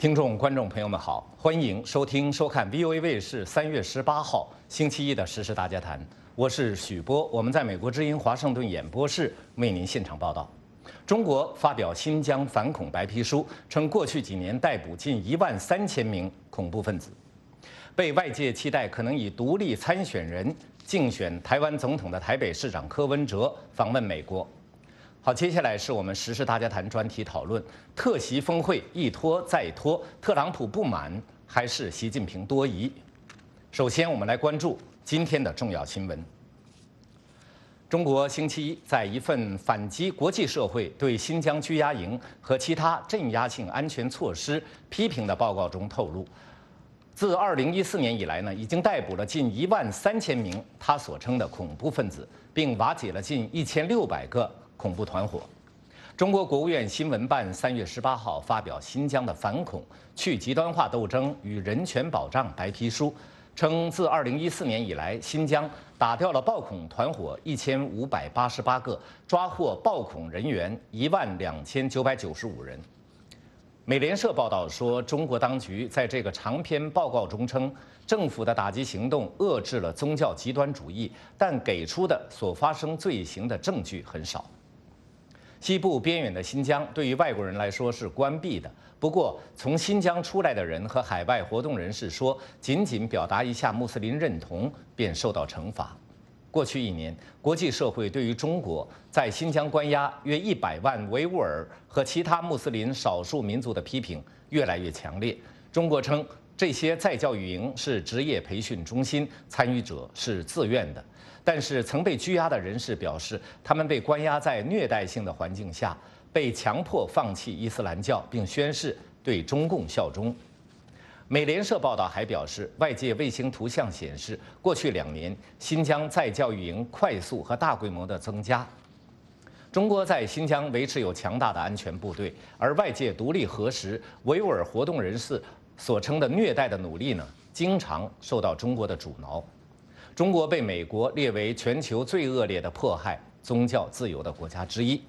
听众、观众朋友们好，欢迎收听、收看 VOA 卫视3月18号星期一的时事大家谈。我是许波，我们在美国之音华盛顿演播室为您现场报道。中国发表新疆反恐白皮书，称过去几年逮捕近13000名恐怖分子，被外界期待可能以独立参选人竞选台湾总统的台北市长柯文哲访问美国。好，接下来是我们时事大家谈专题讨论：特习峰会一拖再拖，特朗普不满还是习近平多疑？首先，我们来关注今天的重要新闻。中国星期一在一份反击国际社会对新疆拘押营和其他镇压性安全措施批评的报告中透露，自2014年以来呢，已经逮捕了近13000名他所称的恐怖分子，并瓦解了近1600个恐怖团伙。中国国务院新闻办3月18号发表《新疆的反恐、去极端化斗争与人权保障白皮书》，称自2014年以来，新疆打掉了暴恐团伙1588个，抓获暴恐人员12995人。美联社报道说，中国当局在这个长篇报告中称，政府的打击行动遏制了宗教极端主义，但给出的所发生罪行的证据很少。西部边远的新疆对于外国人来说是关闭的，不过从新疆出来的人和海外活动人士说，仅仅表达一下穆斯林认同便受到惩罚。过去1年，国际社会对于中国在新疆关押约100万维吾尔和其他穆斯林少数民族的批评越来越强烈。中国称这些再教育营是职业培训中心，参与者是自愿的。但是曾被拘押的人士表示，他们被关押在虐待性的环境下，被强迫放弃伊斯兰教，并宣誓对中共效忠。美联社报道还表示，外界卫星图像显示，过去2年新疆再教育营快速和大规模的增加。中国在新疆维持有强大的安全部队，而外界独立核实维吾尔活动人士所称的虐待的努力呢，经常受到中国的阻挠。中国被美国列为全球最恶劣的迫害宗教自由的国家之一。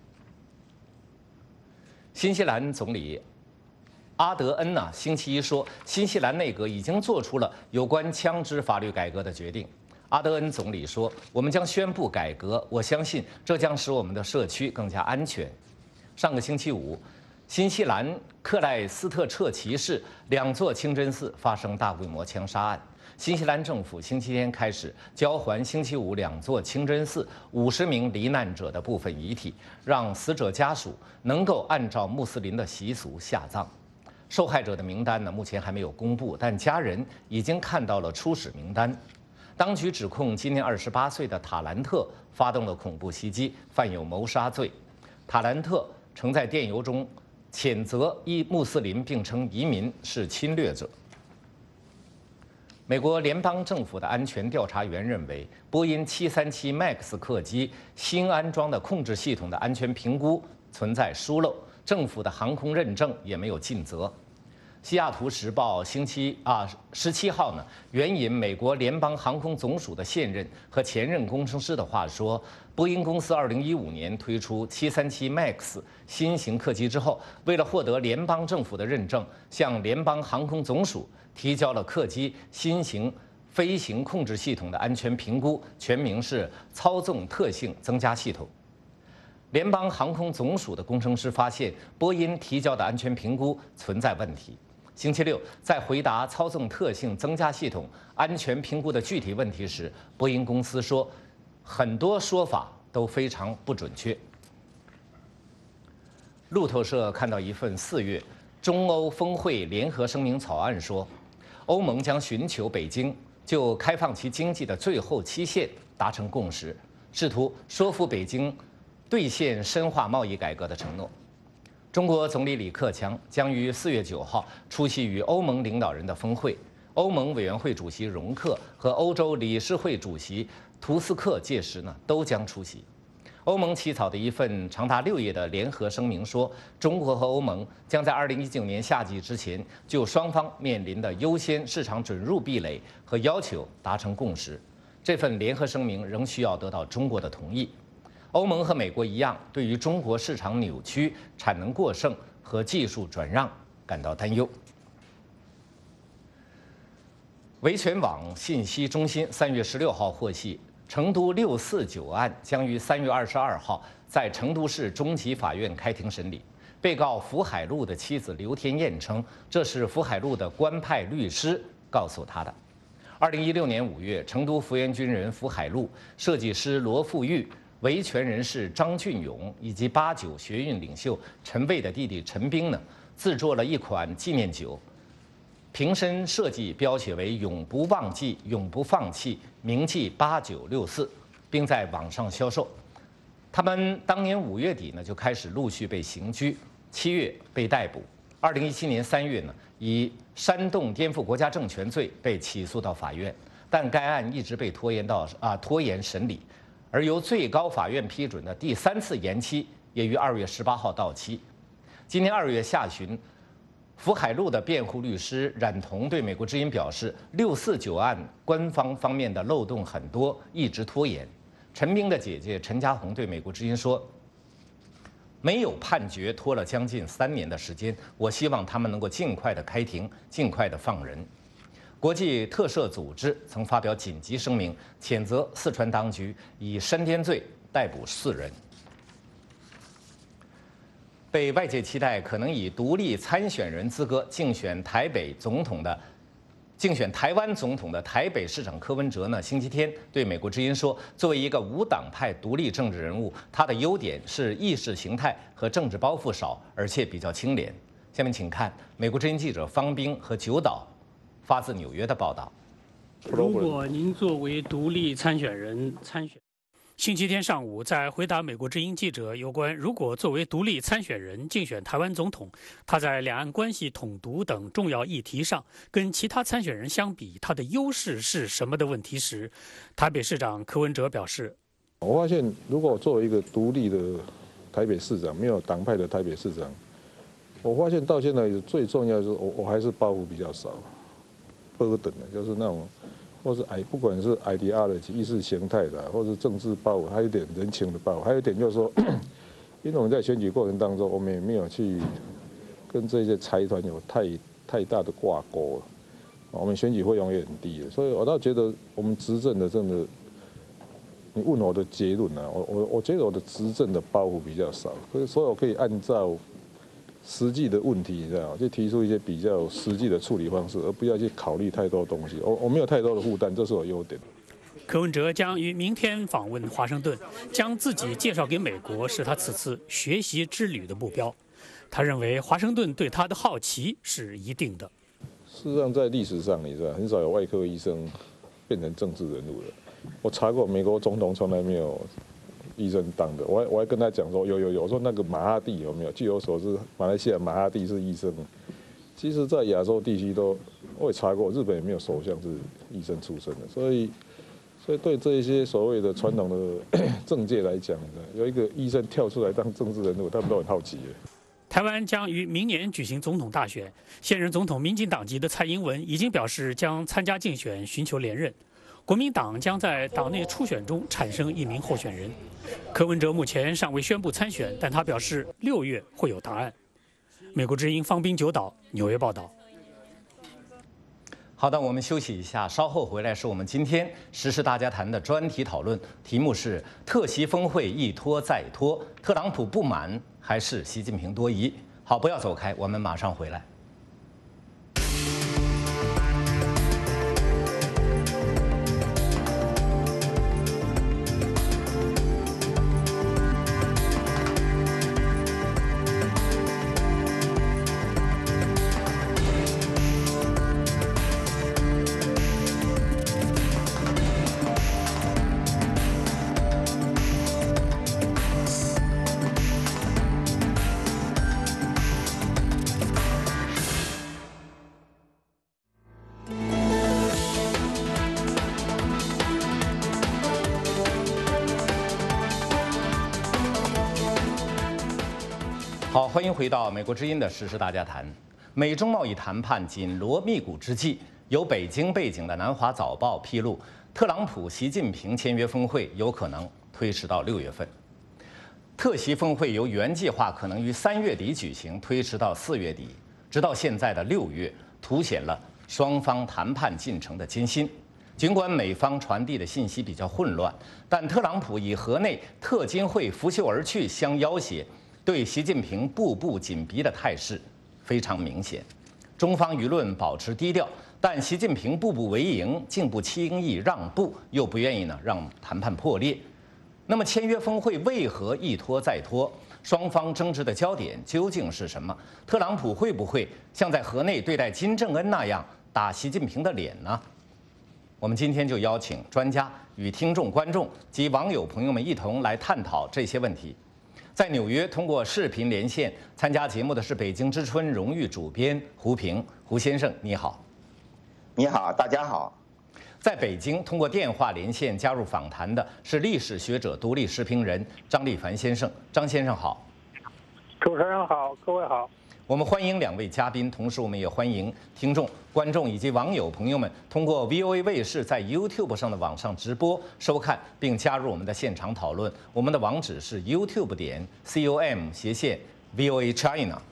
新西兰总理阿德恩呢，星期一说，新西兰内阁已经做出了有关枪支法律改革的决定。阿德恩总理说：“我们将宣布改革，我相信这将使我们的社区更加安全。”上个星期五，新西兰克莱斯特彻奇市2座清真寺发生大规模枪杀案。新西兰政府星期天开始交还星期五2座清真寺50名罹难者的部分遗体，让死者家属能够按照穆斯林的习俗下葬。受害者的名单呢，目前还没有公布，但家人已经看到了初始名单。当局指控今年28岁的塔兰特发动了恐怖袭击，犯有谋杀罪。塔兰特曾在电邮中谴责穆斯林，并称移民是侵略者。美国联邦政府的安全调查员认为，波音737 MAX 客机新安装的控制系统的安全评估存在疏漏，政府的航空认证也没有尽责。西雅图时报17号呢，援引美国联邦航空总署的现任和前任工程师的话说，波音公司2015年推出737 MAX 新型客机之后，为了获得联邦政府的认证，向联邦航空总署提交了客机新型飞行控制系统的安全评估，全名是操纵特性增加系统。联邦航空总署的工程师发现，波音提交的安全评估存在问题。星期六，在回答操纵特性增加系统安全评估的具体问题时，波音公司说，很多说法都非常不准确。路透社看到一份4月中欧峰会联合声明草案说，欧盟将寻求北京就开放其经济的最后期限达成共识，试图说服北京兑现深化贸易改革的承诺。中国总理李克强将于4月9号出席与欧盟领导人的峰会，欧盟委员会主席容克和欧洲理事会主席图斯克届时呢都将出席。欧盟起草的一份长达6页的联合声明说，中国和欧盟将在2019年夏季之前就双方面临的优先市场准入壁垒和要求达成共识。这份联合声明仍需要得到中国的同意。欧盟和美国一样，对于中国市场扭曲、产能过剩和技术转让感到担忧。维权网信息中心3月16号获悉，成都649案将于3月22号在成都市中级法院开庭审理。被告福海路的妻子刘天燕称，这是福海路的官派律师告诉她的。2016年5月，成都福源军人福海路、设计师罗富玉、维权人士张俊勇以及89学运领袖陈蔚的弟弟陈斌呢，制作了一款纪念酒，瓶身设计标写为"永不忘记，永不放弃，铭记8964"，并在网上销售。他们当年5月底呢就开始陆续被刑拘，7月被逮捕，2017年3月呢以煽动颠覆国家政权罪被起诉到法院，但该案一直被拖延审理，而由最高法院批准的第3次延期也于2月18号到期。今年2月下旬，福海路的辩护律师冉彤对美国之音表示，649案官方方面的漏洞很多，一直拖延。陈斌的姐姐陈家红对美国之音说：“没有判决，拖了将近3年的时间。我希望他们能够尽快的开庭，尽快的放人。”国际特赦组织曾发表紧急声明，谴责四川当局以煽颠罪逮捕4人。被外界期待可能以独立参选人资格竞选台湾总统的台北市长柯文哲呢，星期天对美国之音说，作为一个无党派独立政治人物，他的优点是意识形态和政治包袱少，而且比较清廉。下面请看美国之音记者方冰和九岛发自纽约的报道。 如果您作为独立参选人参选，星期天上午在回答美国之音记者有关如果作为独立参选人竞选台湾总统，他在两岸关系统独等重要议题上跟其他参选人相比，他的优势是什么的问题时，台北市长柯文哲表示：“ 我发现，如果作为一个独立的台北市长，没有党派的台北市长，我发现到现在最重要的是我还是包袱比较少，burden的，就是那种。”或是不管是 ideology 意识形态的，或是政治包袱，还有一点人情的包袱，还有一点就是说，因为我们在选举过程当中，我们也没有去跟这些财团有太大的挂钩，我们选举费用也很低的，所以我倒觉得我们执政的真的，你问我的结论呢，我觉得我的执政的包袱比较少，所以我可以按照实际的问题，就提出一些比较实际的处理方式，而不要去考虑太多东西。我没有太多的负担，这是我优点。 柯文哲将于明天访问华盛顿，将自己介绍给美国是他此次学习之旅的目标。他认为华盛顿对他的好奇是一定的。 事实上，在历史上，你知道，很少有外科医生变成政治人物的。我查过，美国总统从来没有医生当的，我还跟他讲说，有，我说那个马哈蒂有没有？据我所知，马来西亚马哈蒂是医生。其实，在亚洲地区我也查过，日本也没有首相是医生出身的，所以对这一些所谓的传统的政界来讲，有一个医生跳出来当政治人物，他们都很好奇。 台湾将于明年举行总统大选，现任总统民进党籍的蔡英文已经表示将参加竞选，寻求连任。国民党将在党内初选中产生一名候选人。柯文哲目前尚未宣布参选，但他表示6月会有答案。美国之音方冰九岛纽约报道。 好的，我们休息一下，稍后回来是我们今天时事大家谈的专题讨论，题目是特习峰会一拖再拖，特朗普不满还是习近平多疑？好，不要走开，我们马上回来。好，欢迎回到美国之音的时事大家谈。美中贸易谈判紧锣密鼓之际，有北京背景的南华早报披露，特朗普、习近平签约峰会有可能推迟到6月份。特习峰会由原计划可能于3月底举行，推迟到4月底。 直到现在的6月，凸显了双方谈判进程的艰辛。尽管美方传递的信息比较混乱，但特朗普以河内特金会拂袖而去相要挟，对习近平步步紧逼的态势非常明显。中方舆论保持低调，但习近平步步为营，竟不轻易让步，又不愿意让谈判破裂。那么签约峰会为何一拖再拖？双方争执的焦点究竟是什么？特朗普会不会像在河内对待金正恩那样打习近平的脸呢？我们今天就邀请专家与听众、观众及网友朋友们一同来探讨这些问题。在纽约通过视频连线参加节目的是北京之春荣誉主编胡平，胡先生你好。 你好，大家好。 在北京通过电话连线加入访谈的是历史学者、独立时评人张立凡先生，张先生好。 主持人好，各位好。 我们欢迎2位嘉宾，同时我们也欢迎听众、观众以及网友朋友们通过 VOA 卫视在 YouTube 上的网上直播收看，并加入我们的现场讨论。我们的网址是 YouTube.com/VOA China。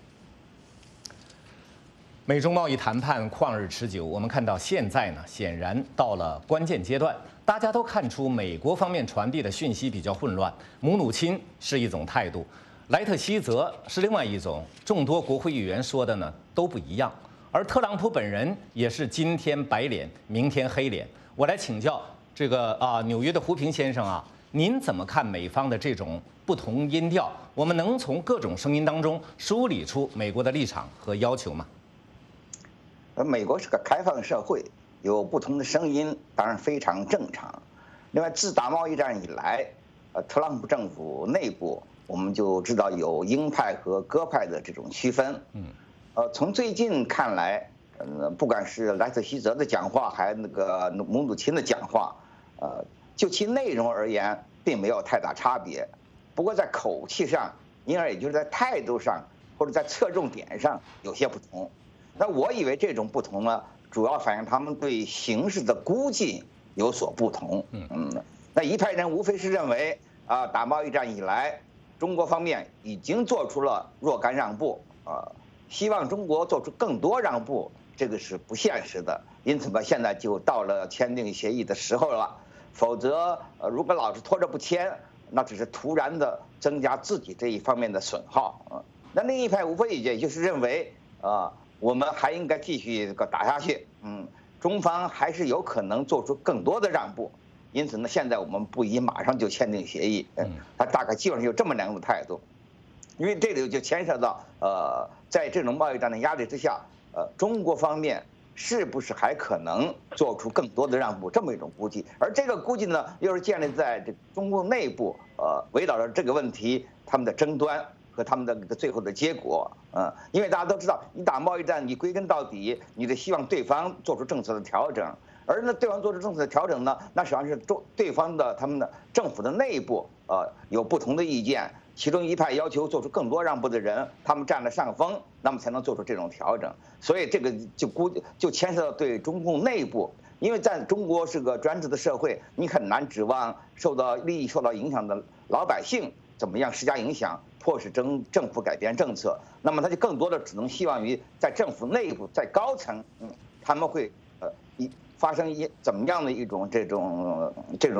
美中贸易谈判旷日持久，我们看到现在呢，显然到了关键阶段。大家都看出美国方面传递的讯息比较混乱，母努亲是一种态度。莱特希泽是另外一种，众多国会议员说的呢都不一样，而特朗普本人也是今天白脸，明天黑脸。我来请教这个纽约的胡平先生啊，您怎么看美方的这种不同音调？我们能从各种声音当中梳理出美国的立场和要求吗？ 美国是个开放社会，有不同的声音，当然非常正常。另外，自打贸易战以来，特朗普政府内部我们就知道有鹰派和鸽派的这种区分。从最近看来，不管是莱特希泽的讲话，还那个母努钦的讲话，就其内容而言，并没有太大差别。不过在口气上，因而也就是在态度上或者在侧重点上有些不同。那我以为这种不同呢，主要反映他们对形势的估计有所不同。那一派人无非是认为打贸易战以来，中国方面已经做出了若干让步，希望中国做出更多让步，这个是不现实的。因此吧，现在就到了签订协议的时候了。否则，如果老是拖着不签，那只是突然的增加自己这一方面的损耗。那另一派无非也就是认为，我们还应该继续打下去。中方还是有可能做出更多的让步。因此呢，现在我们不宜马上就签订协议。他大概基本上有这么2种态度。因为这里就牵涉到在这种贸易战的压力之下，中国方面是不是还可能做出更多的让步，这么一种估计。而这个估计呢，又是建立在这中共内部围绕着这个问题他们的争端和他们的最后的结果。因为大家都知道，你打贸易战，你归根到底，你得希望对方做出政策的调整。而呢，对方做出政策的调整呢，那实际上是对方的他们的政府的内部有不同的意见，其中一派要求做出更多让步的人，他们占了上风，那么才能做出这种调整。所以这个就牵涉到对中共内部，因为在中国是个专制的社会，你很难指望利益受到影响的老百姓怎么样施加影响，迫使政府改变政策。那么他就更多的只能希望于在政府内部，在高层，他们会发生怎么样的一种这种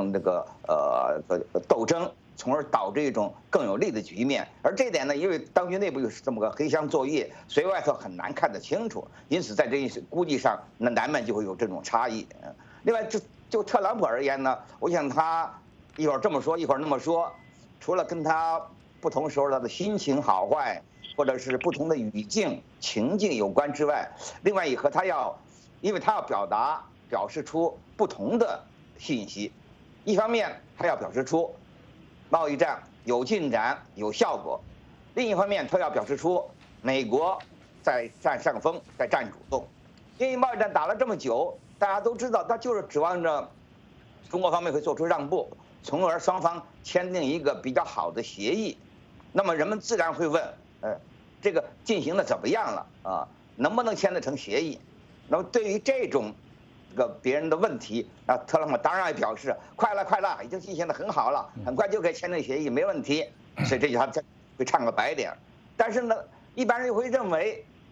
斗争，从而导致一种更有利的局面。而这点呢，因为当局内部又是这么个黑箱作业，所以外头很难看得清楚。因此在这一估计上，那难免就会有这种差异。另外，就特朗普而言呢，我想他一会儿这么说，一会儿那么说，除了跟他不同时候他的心情好坏，或者是不同的语境情境有关之外，另外也和因为他要表示出不同的信息。一方面他要表示出贸易战有进展有效果，另一方面他要表示出美国在占上风，在占主动。因为贸易战打了这么久，大家都知道他就是指望着中国方面会做出让步，从而双方签订一个比较好的协议。那么人们自然会问，这个进行的怎么样了能不能签得成协议？那么对于这种别人的问题，特朗普当然表示快了，已经进行得很好了，很快就可以签订协议，没问题。所以这句话会唱个白脸。但是呢，一般人又会认为，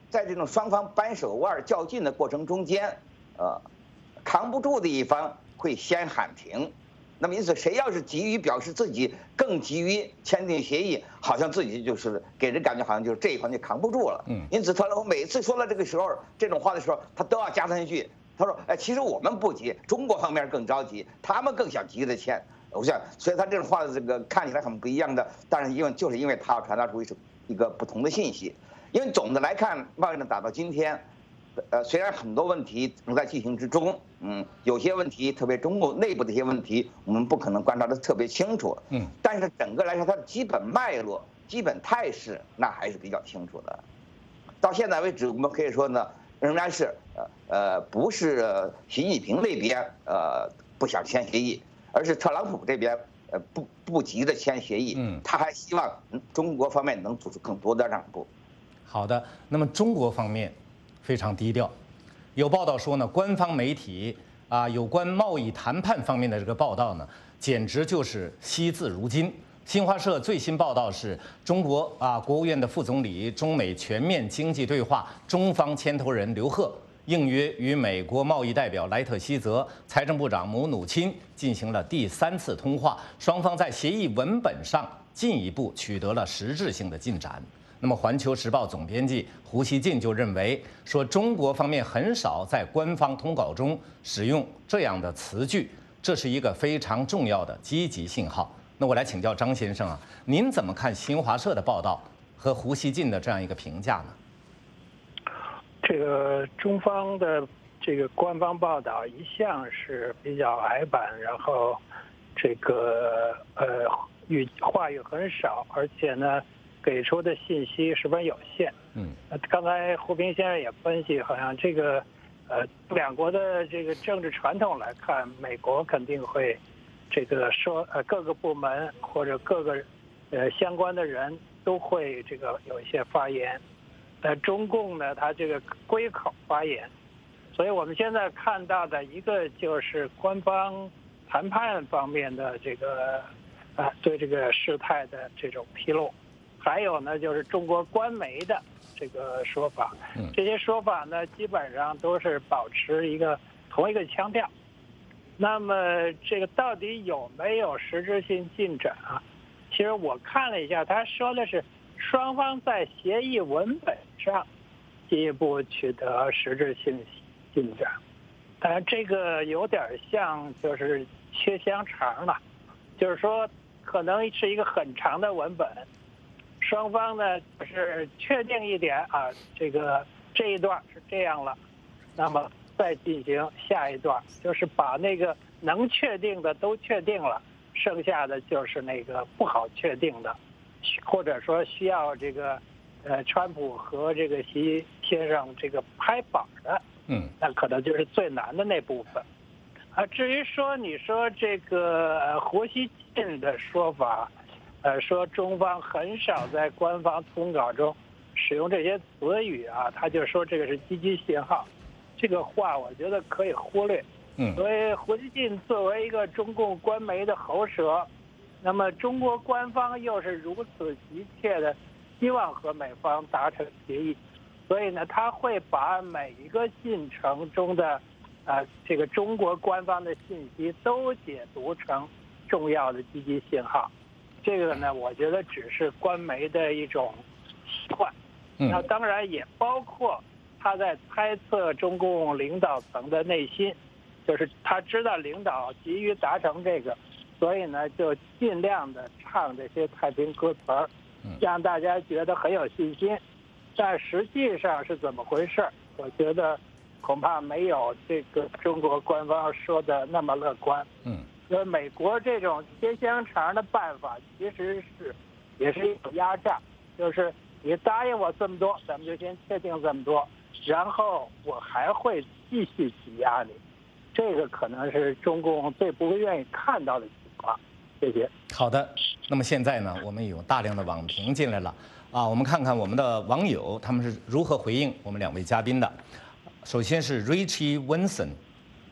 在这种双方扳手腕较劲的过程中间，扛不住的一方会先喊停。那么因此，谁要是急于表示自己更急于签订协议，好像自己就是给人感觉好像就是这一方就扛不住了。因此特朗普每次说到这个时候这种话的时候，他都要加上一句，他说：“哎，其实我们不急，中国方面更着急，他们更想急着签。”我想，所以他这种话的这个看起来很不一样的，但是就是因为他要传达出一个不同的信息。因为总的来看，贸易战打到今天。虽然很多问题仍在进行之中，有些问题，特别中国内部的一些问题，我们不可能观察得特别清楚，但是整个来说，它的基本脉络、基本态势，那还是比较清楚的。到现在为止，我们可以说呢，仍然是不是习近平那边不想签协议，而是特朗普这边不急着签协议，他还希望中国方面能做出更多的让步。 好的，那么中国方面。非常低调，有报道说呢，官方媒体有关贸易谈判方面的这个报道呢，简直就是惜字如金。新华社最新报道是，中国国务院的副总理、中美全面经济对话中方牵头人刘鹤应约与美国贸易代表莱特希泽、财政部长姆努钦进行了第3次通话，双方在协议文本上进一步取得了实质性的进展。那么，《环球时报》总编辑胡锡进就认为说，中国方面很少在官方通稿中使用这样的词句，这是一个非常重要的积极信号。那我来请教张先生您怎么看新华社的报道和胡锡进的这样一个评价呢？ 这个中方的这个官方报道一向是比较矮板，然后这个话语很少，而且呢。给出的信息十分有限。刚才胡平先生也分析，好像这个两国的这个政治传统来看，美国肯定会这个说各个部门或者各个相关的人都会这个有一些发言，中共呢，它这个归口发言，所以我们现在看到的一个就是官方谈判方面的这个对这个事态的这种披露。还有呢，就是中国官媒的这个说法，这些说法呢，基本上都是保持同一个腔调。那么，这个到底有没有实质性进展啊？其实我看了一下，他说的是双方在协议文本上进一步取得实质性进展，但这个有点像就是切香肠了，就是说可能是一个很长的文本。双方呢是确定一点这一段是这样了，那么再进行下一段，就是把那个能确定的都确定了，剩下的就是那个不好确定的，或者说需要这个川普和这个习先生这个拍板的，那可能就是最难的那部分。至于说你说这个胡锡进的说法。说中方很少在官方通稿中使用这些词语他就说这个是积极信号，这个话我觉得可以忽略。所以胡锡进作为一个中共官媒的喉舌，那么中国官方又是如此急切的希望和美方达成协议，所以呢，他会把每一个进程中的这个中国官方的信息都解读成重要的积极信号。这个呢，我觉得只是官媒的一种习惯，那当然也包括他在猜测中共领导层的内心，就是他知道领导急于达成这个，所以呢就尽量的唱这些太平歌词儿，让大家觉得很有信心。但实际上是怎么回事？我觉得恐怕没有这个中国官方说的那么乐观。因为美国这种切香肠的办法，其实也是一种压榨，就是你答应我这么多，咱们就先确定这么多，然后我还会继续挤压你，这个可能是中共最不愿意看到的情况。谢谢。 好的，那么现在呢，我们有大量的网评进来了我们看看我们的网友他们是如何回应我们2位嘉宾的。首先是 Richie Winson。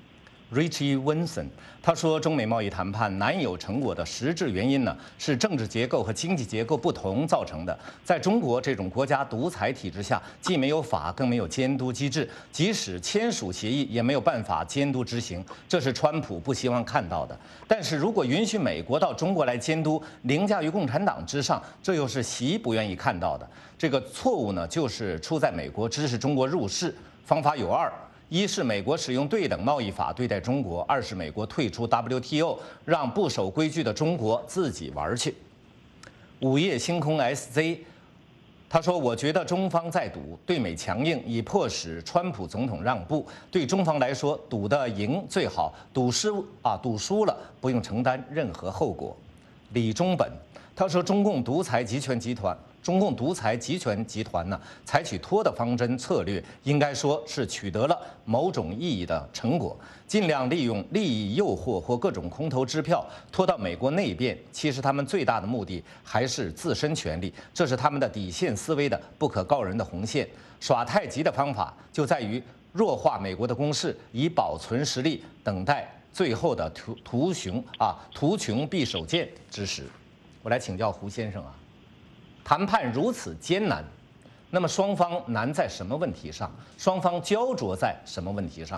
Richie Wilson， 他说，中美贸易谈判难有成果的实质原因呢，是政治结构和经济结构不同造成的。在中国这种国家独裁体制下，既没有法，更没有监督机制，即使签署协议，也没有办法监督执行，这是川普不希望看到的。但是如果允许美国到中国来监督，凌驾于共产党之上，这又是习不愿意看到的。这个错误呢，就是出在美国支持中国入世，方法有二。一是美国使用对等贸易法对待中国，二是美国退出 WTO， 让不守规矩的中国自己玩去。午夜星空 SZ， 他说：“我觉得中方在赌，对美强硬，以迫使川普总统让步。对中方来说，赌得赢最好，赌输了不用承担任何后果。”李忠本他说：“中共独裁集权集团呢，采取拖的方针策略，应该说是取得了某种意义的成果，尽量利用利益诱惑或各种空头支票拖到美国那边。其实他们最大的目的还是自身权利，这是他们的底线思维的不可告人的红线。耍太极的方法就在于弱化美国的攻势，以保存实力，等待最后的图穷匕首见之时。”我来请教胡先生啊。谈判如此艰难，那么双方难在什么问题上？双方焦灼在什么问题上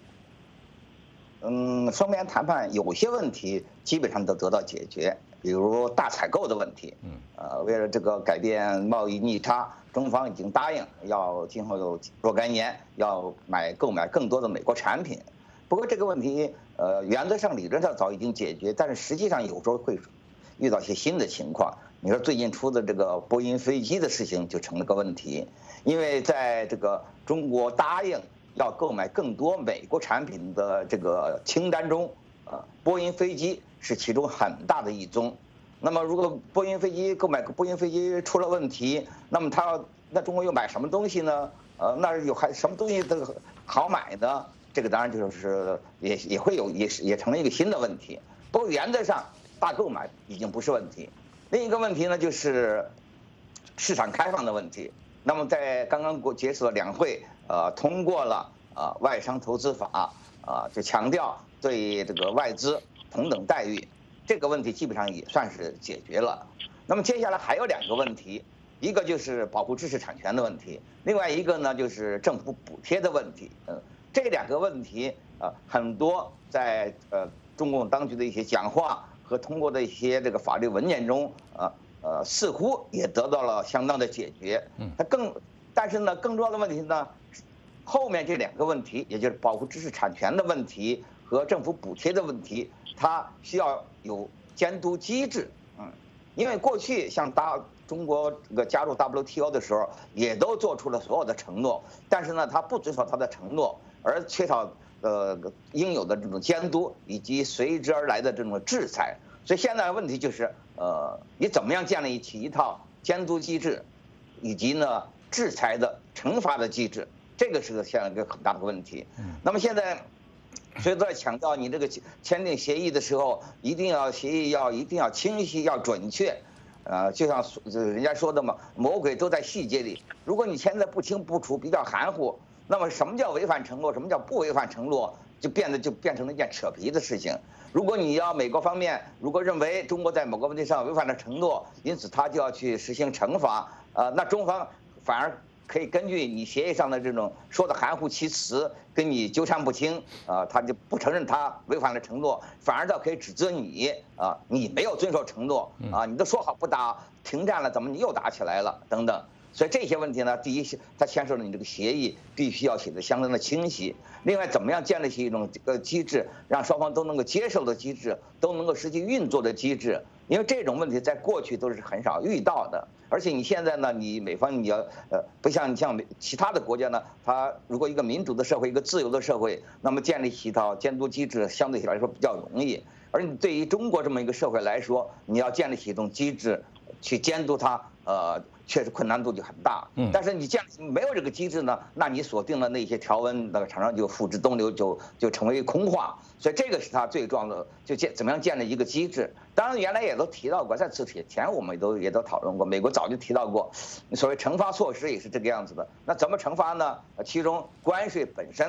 呢？双边谈判有些问题基本上都得到解决，比如大采购的问题。为了这个改变贸易逆差，中方已经答应要今后有若干年要购买更多的美国产品。不过这个问题，原则上理论上早已经解决，但是实际上有时候会遇到一些新的情况。你说最近出的这个波音飞机的事情就成了个问题，因为在这个中国答应要购买更多美国产品的这个清单中，波音飞机是其中很大的一宗。那么如果购买波音飞机出了问题，那么那中国又买什么东西呢？那还什么东西都好买呢？这个当然就是也成了一个新的问题。不过原则上大购买已经不是问题。另一个问题呢，就是市场开放的问题。那么在刚刚结束的两会，通过了外商投资法，就强调对这个外资同等待遇，这个问题基本上也算是解决了。那么接下来还有两个问题，一个就是保护知识产权的问题，另外一个呢就是政府补贴的问题。这两个问题很多在中共当局的一些讲话和通过的一些这个法律文件中，似乎也得到了相当的解决。但是呢，更重要的问题呢，后面这两个问题，也就是保护知识产权的问题和政府补贴的问题，它需要有监督机制。因为过去像中国这个加入 WTO 的时候，也都做出了所有的承诺，但是呢，他不遵守他的承诺，而缺少应有的这种监督以及随之而来的这种制裁。所以现在的问题就是，你怎么样建立起一套监督机制，以及呢制裁的惩罚的机制，这个是现在一个很大的问题。那么现在，所以都在强调你这个签订协议的时候，协议一定要清晰，要准确。就像人家说的嘛，魔鬼都在细节里。如果你签得不清不楚，比较含糊，那么什么叫违反承诺，什么叫不违反承诺，就变成了一件扯皮的事情。如果你要美国方面如果认为中国在某个问题上违反了承诺，因此他就要去实行惩罚，那中方反而可以根据你协议上的这种说的含糊其辞，跟你纠缠不清，他就不承认他违反了承诺，反而倒可以指责你，你没有遵守承诺，你都说好不打停战了，怎么你又打起来了等等。所以这些问题呢，第一是它牵涉了你这个协议必须要写得相当的清晰，另外怎么样建立起一种机制，让双方都能够接受的机制，都能够实际运作的机制，因为这种问题在过去都是很少遇到的。而且你现在呢，你美方你要不像其他的国家呢，它如果一个民主的社会，一个自由的社会，那么建立起一套监督机制相对来说比较容易。而你对于中国这么一个社会来说，你要建立起一种机制去监督它，确实困难度就很大。但是你没有这个机制呢，那你所定的那些条文，那个常常就付之东流，就成为空话。所以这个是它最重要的，怎么样建立一个机制。当然原来也都提到过，在此前我们也都讨论过，美国早就提到过，所谓惩罚措施也是这个样子的。那怎么惩罚呢？其中关税本身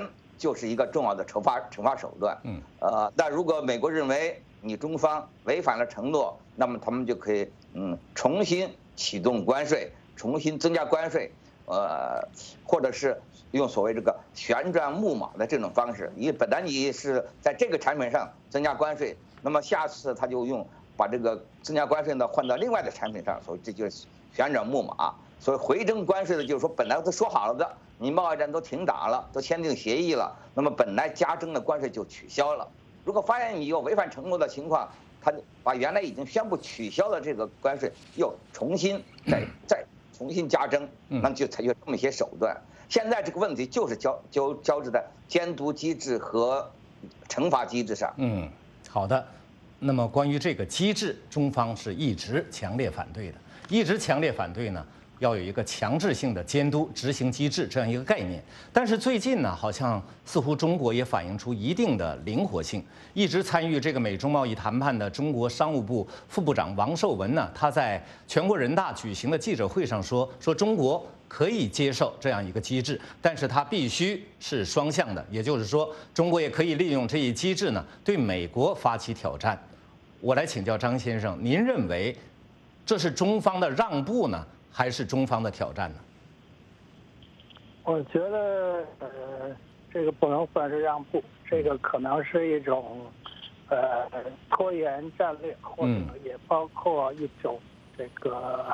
就是一个重要的惩罚手段。但如果美国认为你中方违反了承诺，那么他们就可以重新启动关税，重新增加关税，或者是用所谓这个旋转木马的这种方式，本来你是在这个产品上增加关税，那么下次他就把这个增加关税呢换到另外的产品上，所以这就是旋转木马。所以回征关税的就是说本来都说好了的，你贸易战都停打了，都签订协议了，那么本来加征的关税就取消了。如果发现你有违反承诺的情况，他把原来已经宣布取消的这个关税又重新再重新加征，那么就采取这么一些手段。现在这个问题就是交织在监督机制和惩罚机制上。 好的。那么关于这个机制，中方是一直强烈反对的，一直强烈反对呢。要有一个强制性的监督执行机制这样一个概念，但是最近呢，好像似乎中国也反映出一定的灵活性。一直参与这个美中贸易谈判的中国商务部副部长王受文呢，他在全国人大举行的记者会上说中国可以接受这样一个机制，但是它必须是双向的，也就是说，中国也可以利用这一机制呢，对美国发起挑战。我来请教张先生，您认为这是中方的让步呢？还是中方的挑战呢？ 我觉得，这个不能算是让步，这个可能是一种，拖延战略，或者也包括一种这个，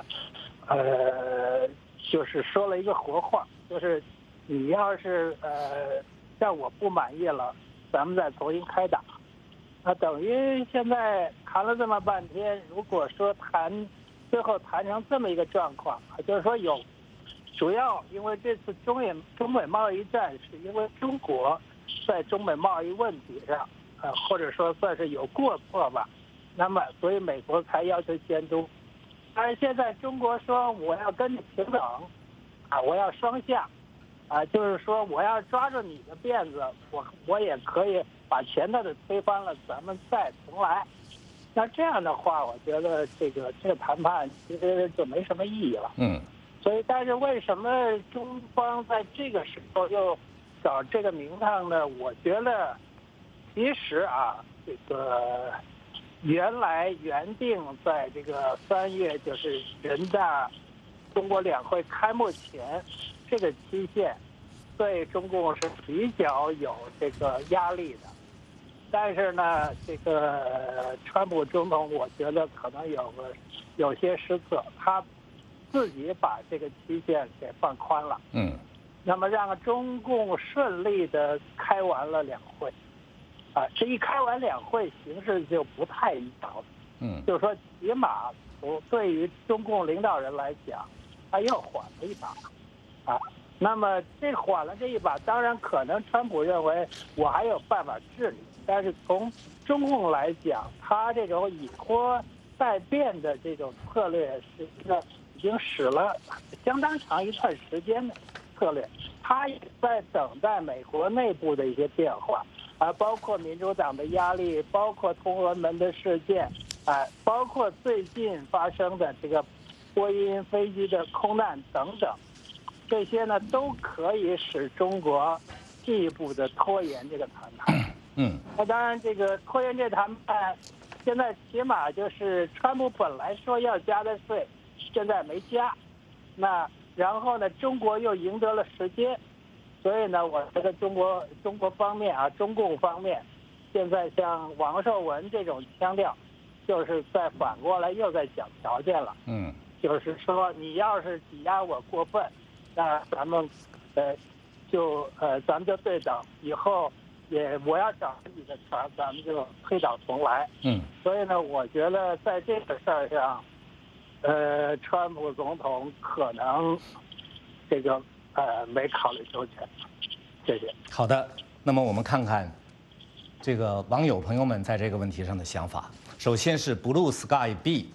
就是说了一个活话，就是你要是让我不满意了，咱们再重新开打。那等于现在谈了这么半天，如果说最后谈成这么一个状况，就是说主要因为这次中美贸易战是因为中国在中美贸易问题上，或者说算是有过错吧，那么所以美国才要求监督。但是现在中国说我要跟你平等，我要双向，就是说我要抓住你的辫子，我也可以把前头的推翻了，咱们再重来。那这样的话，我觉得这个谈判其实就没什么意义了。所以，但是为什么中方在这个时候又找这个名堂呢？我觉得，其实这个原定在这个3月，就是人大中国两会开幕前这个期限，对中共是比较有这个压力的。但是呢，这个川普总统，我觉得可能有些失策，他自己把这个期限给放宽了。那么让中共顺利的开完了两会，这一开完两会，形势就不太一样了。就是说，起码对于中共领导人来讲，他又缓了一把，那么这缓了这一把，当然可能川普认为我还有办法治理。但是从中共来讲，他这种以拖代变的这种策略是一个已经使了相当长一段时间的策略，他也在等待美国内部的一些变化，包括民主党的压力，包括通俄门的事件，包括最近发生的这个波音飞机的空难等等，这些呢都可以使中国进一步的拖延这个谈判。那当然，这个拖延这谈判，现在起码就是川普本来说要加的税，现在没加，那然后呢，中国又赢得了时间，所以呢，我觉得中国方面中共方面，现在像王受文这种腔调，就是再反过来又在讲条件了。就是说你要是挤压我过分，那咱们咱们就对等，以后。我要找你的船，咱们就推倒重来。所以呢，我觉得在这个事儿上，川普总统可能这个没考虑周全。谢谢。 好的，那么我们看看这个网友朋友们在这个问题上的想法。首先是 Blue Sky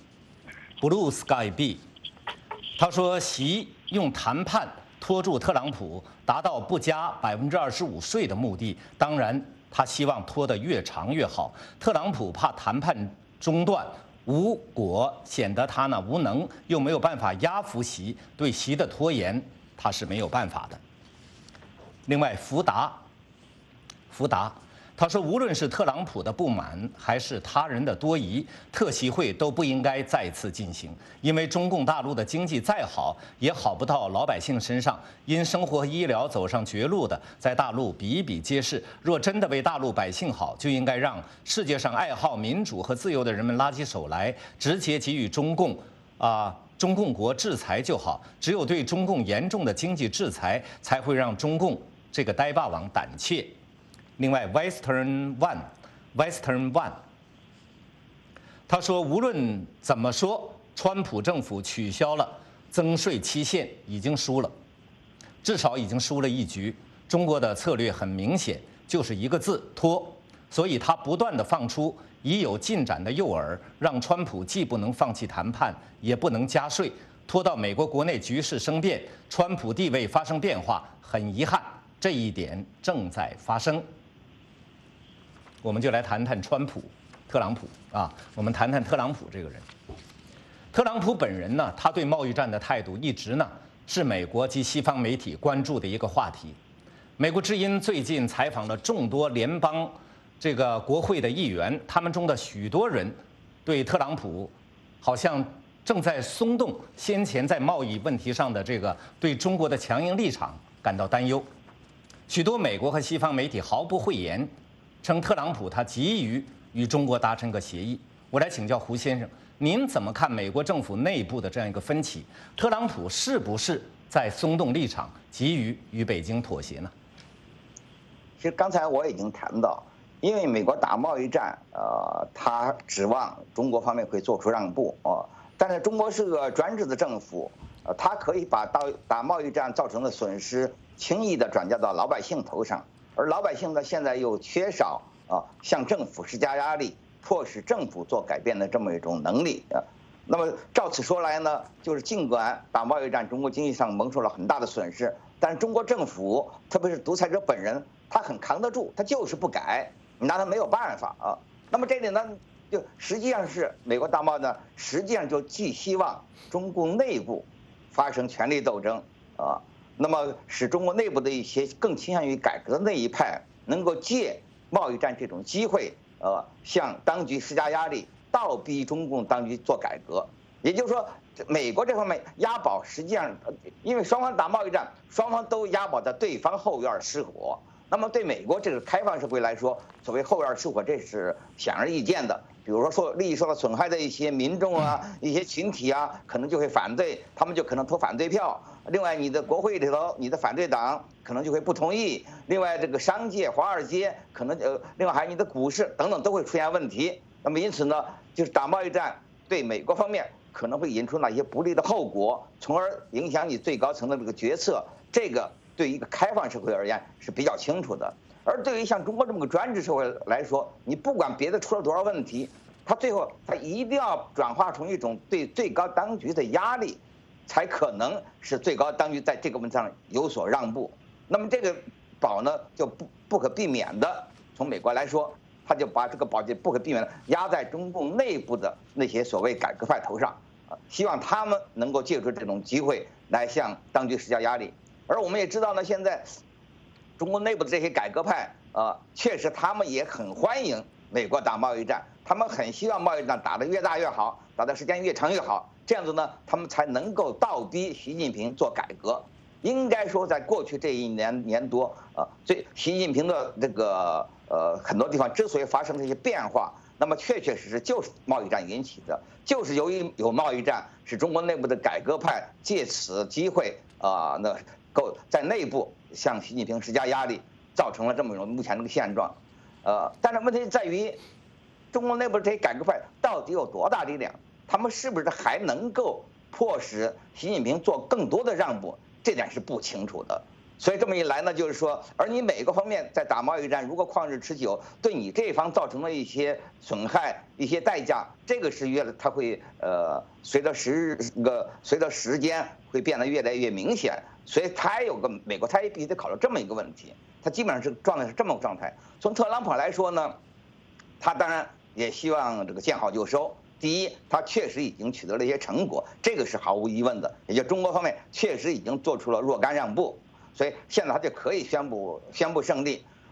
B， 他说习用谈判拖住特朗普，达到不加25%税的目的。当然，他希望拖得越长越好。特朗普怕谈判中断无果，显得他无能，又没有办法压服习，对习的拖延他是没有办法的。另外，福达福达。他说，无论是特朗普的不满，还是他人的多疑，特席会都不应该再次进行，因为中共大陆的经济再好，也好不到老百姓身上。因生活和医疗走上绝路的，在大陆比比皆是。若真的为大陆百姓好，就应该让世界上爱好民主和自由的人们拉起手来，直接给予中共中共国制裁就好。只有对中共严重的经济制裁，才会让中共这个呆霸王胆怯。另外 ，Western One，他说，无论怎么说，川普政府取消了增税期限已经输了，至少已经输了一局。中国的策略很明显，就是一个字拖。所以他不断地放出已有进展的诱饵，让川普既不能放弃谈判，也不能加税，拖到美国国内局势生变，川普地位发生变化。很遗憾，这一点正在发生。我们就来谈谈特朗普啊，我们谈谈特朗普这个人。特朗普本人呢，他对贸易战的态度一直呢是美国及西方媒体关注的一个话题。美国之音最近采访了众多联邦这个国会的议员，他们中的许多人对特朗普好像正在松动先前在贸易问题上的这个对中国的强硬立场感到担忧。许多美国和西方媒体毫不讳言，称特朗普他急于与中国达成个协议。我来请教胡先生，您怎么看美国政府内部的这样一个分歧？特朗普是不是在松动立场，急于与北京妥协呢？ 其实刚才我已经谈到，因为美国打贸易战，他指望中国方面会做出让步但是中国是个专制的政府，他可以把打贸易战造成的损失轻易地转嫁到老百姓头上。而老百姓呢，现在又缺少向政府施加压力，迫使政府做改变的这么一种能力那么照此说来呢，就是尽管打贸易战中国经济上蒙受了很大的损失，但是中国政府，特别是独裁者本人，他很扛得住，他就是不改，你拿他没有办法那么这里呢，就实际上是美国大贸呢，实际上就寄希望中共内部发生权力斗争那么使中国内部的一些更倾向于改革的那一派，能够借贸易战这种机会，向当局施加压力，倒逼中共当局做改革。也就是说，美国这方面押宝，实际上，因为双方打贸易战，双方都押宝在对方后院失火。那么对美国这个开放社会来说，所谓后院失火，这是显而易见的。比如说利益受到损害的一些民众一些群体可能就会反对，他们就可能投反对票。另外，你的国会里头，你的反对党可能就会不同意。另外，这个商界、华尔街可能另外还有你的股市等等都会出现问题。那么因此呢，就是打贸易战对美国方面可能会引出哪些不利的后果，从而影响你最高层的这个决策。这个对于一个开放社会而言是比较清楚的。而对于像中国这么个专制社会来说，你不管别的出了多少问题，他最后他一定要转化成一种对最高当局的压力，才可能使最高当局在这个问题上有所让步。那么这个宝呢，就不可避免的，从美国来说，他就把这个宝就不可避免的压在中共内部的那些所谓改革派头上希望他们能够借助这种机会来向当局施加压力。而我们也知道呢，现在中国内部的这些改革派确实他们也很欢迎美国打贸易战，他们很希望贸易战打得越大越好，打的时间越长越好，这样子呢，他们才能够倒逼习近平做改革。应该说，在过去这1年多习近平的这个很多地方之所以发生这些变化，那么确确实实就是贸易战引起的，就是由于有贸易战，使中国内部的改革派借此机会够在内部向习近平施加压力，造成了这么一种目前这个现状。但是问题在于，中国内部这些改革派到底有多大力量？他们是不是还能够迫使习近平做更多的让步？这点是不清楚的。所以这么一来呢，就是说，而你美国方面在打贸易战，如果旷日持久，对你这一方造成了一些损害、一些代价，这个是它会随着时间会变得越来越明显。所以美国，他也必须得考虑这么一个问题。他基本上是状态是这么个状态。从特朗普来说呢，他当然也希望这个见好就收。第一，他确实已经取得了一些成果，这个是毫无疑问的。也就中国方面确实已经做出了若干让步，所以现在他就可以宣布胜利。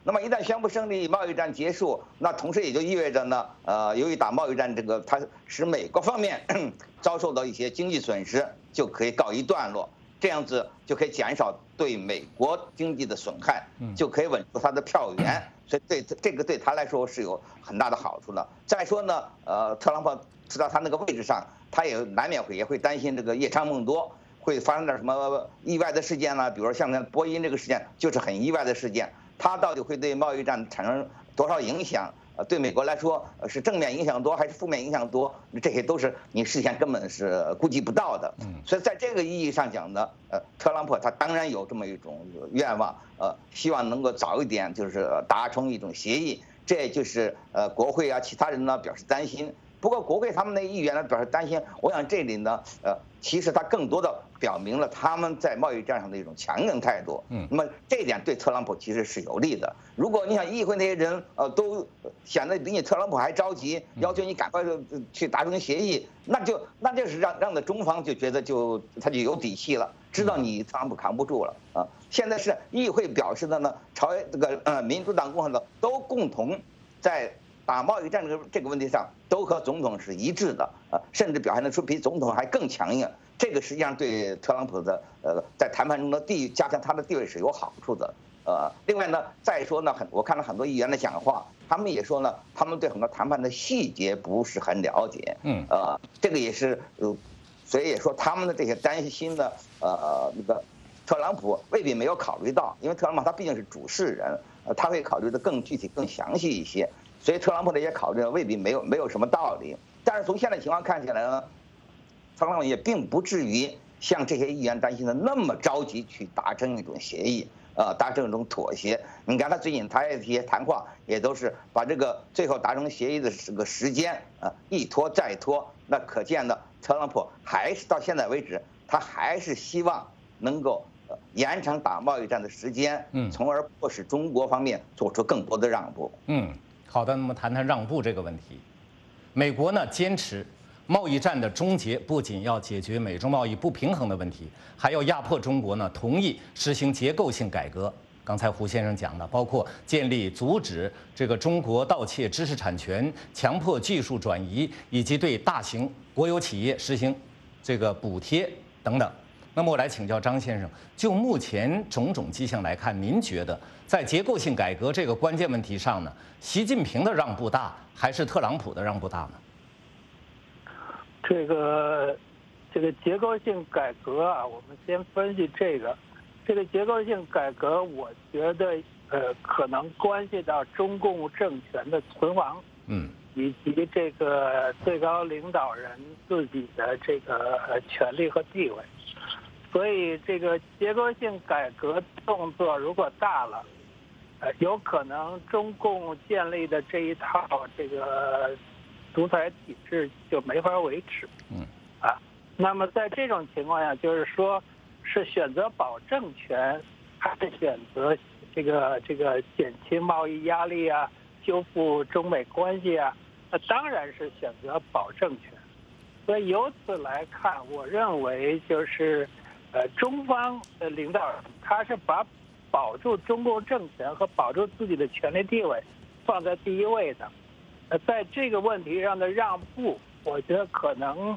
那么一旦宣布胜利，贸易战结束，那同时也就意味着呢，由于打贸易战它使美国方面遭受到一些经济损失，就可以告一段落，这样子就可以减少对美国经济的损害，就可以稳住他的票源，所以这个对他来说是有很大的好处的。再说呢，特朗普知道他那个位置上，他也难免会担心这个夜长梦多。会发生点什么意外的事件呢？比如说像那波音这个事件，就是很意外的事件。它到底会对贸易战产生多少影响？对美国来说是正面影响多还是负面影响多？这些都是你事先根本是估计不到的。所以在这个意义上讲呢，特朗普他当然有这么一种愿望，希望能够早一点就是达成一种协议。这也就是国会啊其他人呢表示担心。不过国会他们的议员呢表示担心，我想这里呢，其实他更多的表明了他们在贸易战上的一种强硬态度。那么这一点对特朗普其实是有利的。如果你想议会那些人都显得比你特朗普还着急，要求你赶快去达成协议，那就是让的中方就觉得他就有底气了，知道你特朗普扛不住了啊。现在是议会表示的呢，这个民主党、共和党都共同在打贸易战这个问题上都和总统是一致的，甚至表现得出比总统还更强硬。这个实际上对特朗普的在谈判中的加强他的地位是有好处的。另外呢，再说呢，我看了很多议员的讲话，他们也说呢，他们对很多谈判的细节不是很了解。这个也是所以也说他们的这些担心呢，那个特朗普未必没有考虑到，因为特朗普他毕竟是主事人，他会考虑的更具体、更详细一些。所以特朗普的一些考虑未必没有什么道理，但是从现在情况看起来呢，特朗普也并不至于像这些议员担心的那么着急去达成一种协议，达成一种妥协。你看他最近他一些谈话也都是把这个最后达成协议的这个时间一拖再拖，那可见呢，特朗普还是到现在为止，他还是希望能够延长打贸易战的时间，从而迫使中国方面做出更多的让步。 好的，那么谈谈让步这个问题。美国呢坚持，贸易战的终结不仅要解决美中贸易不平衡的问题，还要压迫中国呢同意实行结构性改革。刚才胡先生讲的，包括建立阻止这个中国盗窃知识产权、强迫技术转移，以及对大型国有企业实行这个补贴等等。那么我来请教张先生，就目前种种迹象来看，您觉得在结构性改革这个关键问题上呢，习近平的让步大，还是特朗普的让步大呢？ 这个结构性改革啊，我们先分析这个结构性改革，我觉得可能关系到中共政权的存亡，以及这个最高领导人自己的这个权力和地位。所以这个结构性改革动作如果大了，有可能中共建立的这一套这个独裁体制就没法维持。那么在这种情况下，就是说是选择保政权，还是选择这个减轻贸易压力啊，修复中美关系啊？那当然是选择保政权。所以由此来看，我认为就是中方的领导人他是把保住中共政权和保住自己的权力地位放在第一位的。在这个问题上的让步，我觉得可能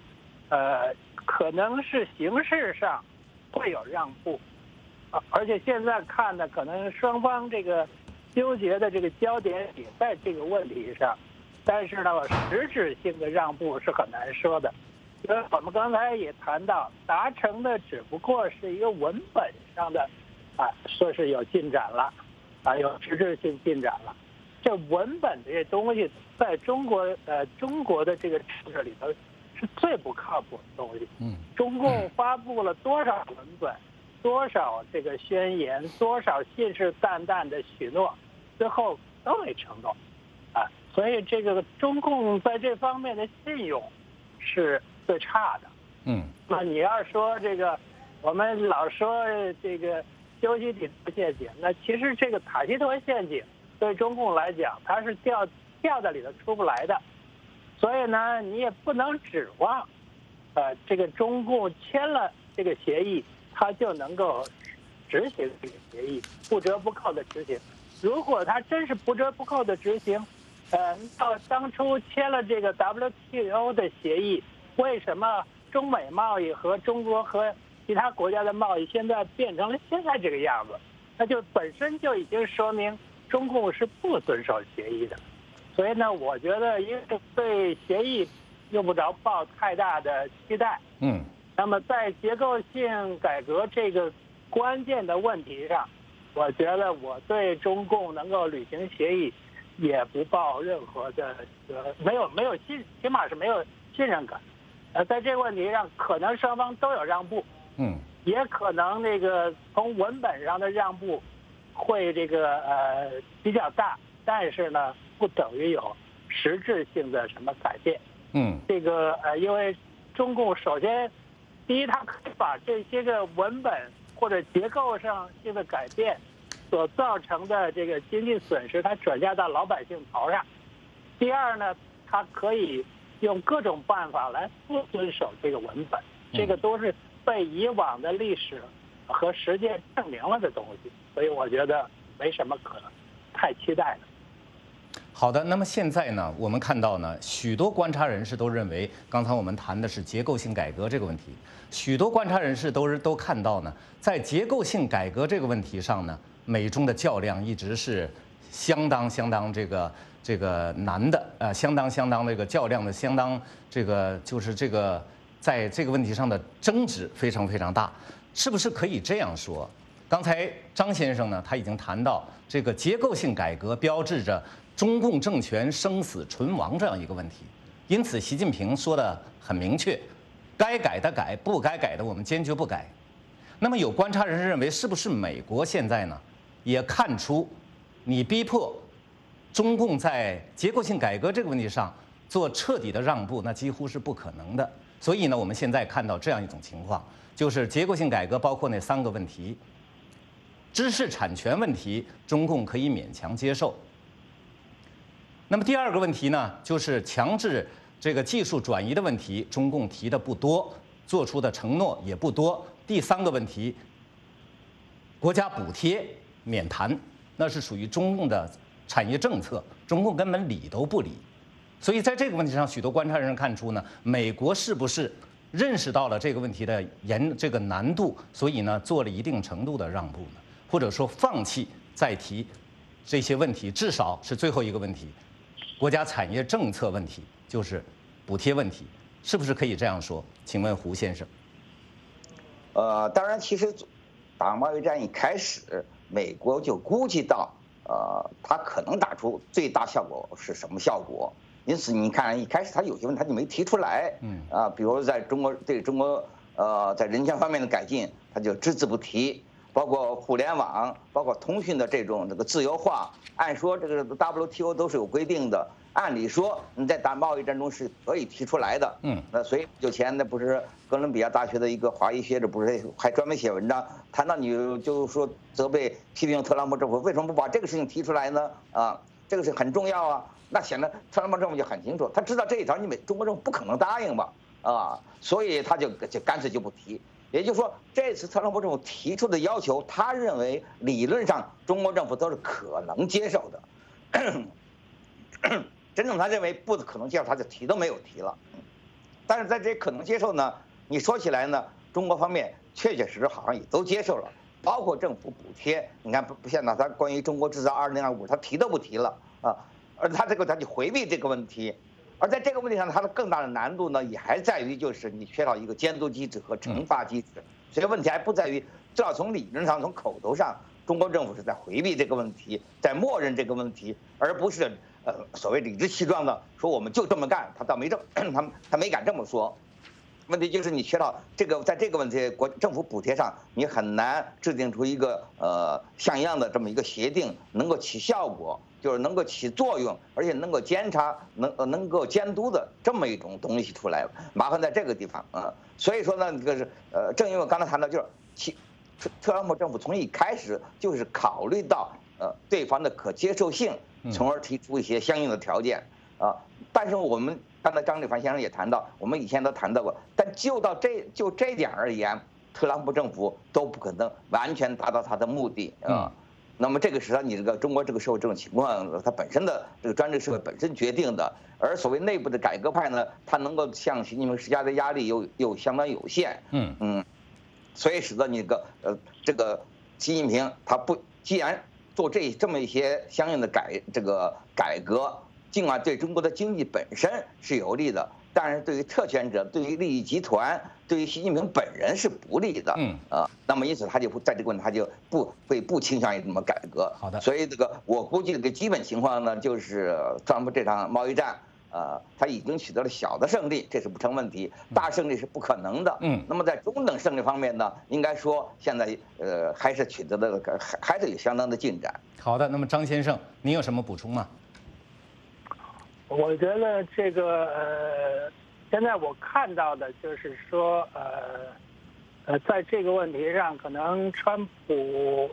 是形式上会有让步，而且现在看呢，可能双方这个纠结的这个焦点也在这个问题上，但是呢，实质性的让步是很难说的。因为我们刚才也谈到，达成的只不过是一个文本上的，说是有进展了，有实质性进展了。这文本这些东西，在中国的这个政治里头是最不靠谱的东西。中共发布了多少文本，多少这个宣言，多少信誓旦旦的许诺，最后都没承诺，所以这个中共在这方面的信用是最差的。那你要说这个，我们老说这个修昔底德陷阱，那其实这个塔希佗陷阱对中共来讲，它是掉在里头出不来的。所以呢，你也不能指望，这个中共签了这个协议，它就能够执行这个协议，不折不扣的执行。 如果他真是不折不扣的执行，到当初签了这个 WTO 的协议，为什么中美贸易和中国和其他国家的贸易现在变成了现在这个样子？那就本身就已经说明中共是不遵守协议的。所以呢，我觉得因为对协议用不着抱太大的期待。那么在结构性改革这个关键的问题上，我觉得我对中共能够履行协议也不抱任何的没有起码是没有信任感。在这个问题上，可能双方都有让步，也可能那个从文本上的让步会比较大，但是呢，不等于有实质性的什么改变。因为中共首先，第一，它可以把这些个文本或者结构上性的改变所造成的这个经济损失，它转嫁到老百姓头上。第二呢，它可以用各种办法来不遵守这个文本，这个都是被以往的历史和实践证明了的东西，所以我觉得没什么可太期待的。 好的，那么现在呢，我们看到呢，许多观察人士都认为，刚才我们谈的是结构性改革这个问题，许多观察人士都看到呢，在结构性改革这个问题上呢，美中的较量一直是相当这个难的，相当这个较量的相当在这个问题上的争执非常大，是不是可以这样说？刚才张先生呢，他已经谈到这个结构性改革标志着中共政权生死存亡这样一个问题，因此习近平说的很明确，该改的改，不该改的我们坚决不改。那么有观察人士认为，是不是美国现在呢也看出，你逼迫中共在结构性改革这个问题上做彻底的让步，那几乎是不可能的。所以呢，我们现在看到这样一种情况，就是结构性改革包括那3个问题，知识产权问题，中共可以勉强接受。那么第2个问题呢，就是强制这个技术转移的问题，中共提的不多，做出的承诺也不多。第3个问题，国家补贴免谈，那是属于中共的产业政策，中共根本理都不理。所以在这个问题上，许多观察人士看出呢，美国是不是认识到了这个问题的这个难度，所以呢做了一定程度的让步呢，或者说放弃再提这些问题，至少是最后一个问题，国家产业政策问题，就是补贴问题，是不是可以这样说？请问胡先生。 当然，其实打贸易战一开始，美国就估计到，它可能打出最大效果是什么效果？因此，你看一开始它有些问题它就没提出来，比如在中国在人权方面的改进，它就只字不提，包括互联网，包括通讯的这个自由化，按说这个 WTO 都是有规定的，按理说你在打贸易战中是可以提出来的，那所以有前不是哥伦比亚大学的一个华裔学者不是还专门写文章谈到你就说责备批评特朗普政府为什么不把这个事情提出来呢？这个是很重要啊。那显得特朗普政府就很清楚，他知道这一条中国政府不可能答应吧，所以他就干脆就不提。也就是说，这次特朗普政府提出的要求，他认为理论上中国政府都是可能接受的，真正他认为不可能接受，他就提都没有提了。但是在这可能接受呢，你说起来呢，中国方面确实好像也都接受了，包括政府补贴。你看不像他关于中国制造2025，他提都不提了啊。而他就回避这个问题，而在这个问题上，它的更大的难度呢，也还在于就是你缺少一个监督机制和惩罚机制。所以问题还不在于，至少从理论上、从口头上，中国政府是在回避这个问题，在默认这个问题，而不是所谓理直气壮的说我们就这么干。他倒没他没敢这么说。问题就是你缺少在这个问题政府补贴上，你很难制定出一个像样的这么一个协定，能够起效果。就是能够起作用，而且能够监察、能够监督的这么一种东西出来，麻烦在这个地方啊。所以说呢，这个是正因为我刚才谈到，就是特朗普政府从一开始就是考虑到对方的可接受性，从而提出一些相应的条件啊。但是我们刚才张立凡先生也谈到，我们以前都谈到过，但就这点而言，特朗普政府都不可能完全达到他的目的啊。 那么这个是你这个中国这个社会这种情况，它本身的这个专制社会本身决定的。而所谓内部的改革派呢，它能够向习近平施加的压力又相当有限。所以使得你这个习近平他既然做这么一些相应的改革，尽管对中国的经济本身是有利的，但是对于特权者、对于利益集团、对于习近平本人是不利的。那么因此他就在这个问题他就不倾向于这么改革。 好的。 所以我估计这个基本情况呢，就是特朗普这场贸易战。他已经取得了小的胜利，这是不成问题，大胜利是不可能的。那么在中等胜利方面呢，应该说现在还是取得了还是有相当的进展。 好的，那么张先生，您有什么补充吗？ 我觉得这个现在我看到的就是说在这个问题上，可能川普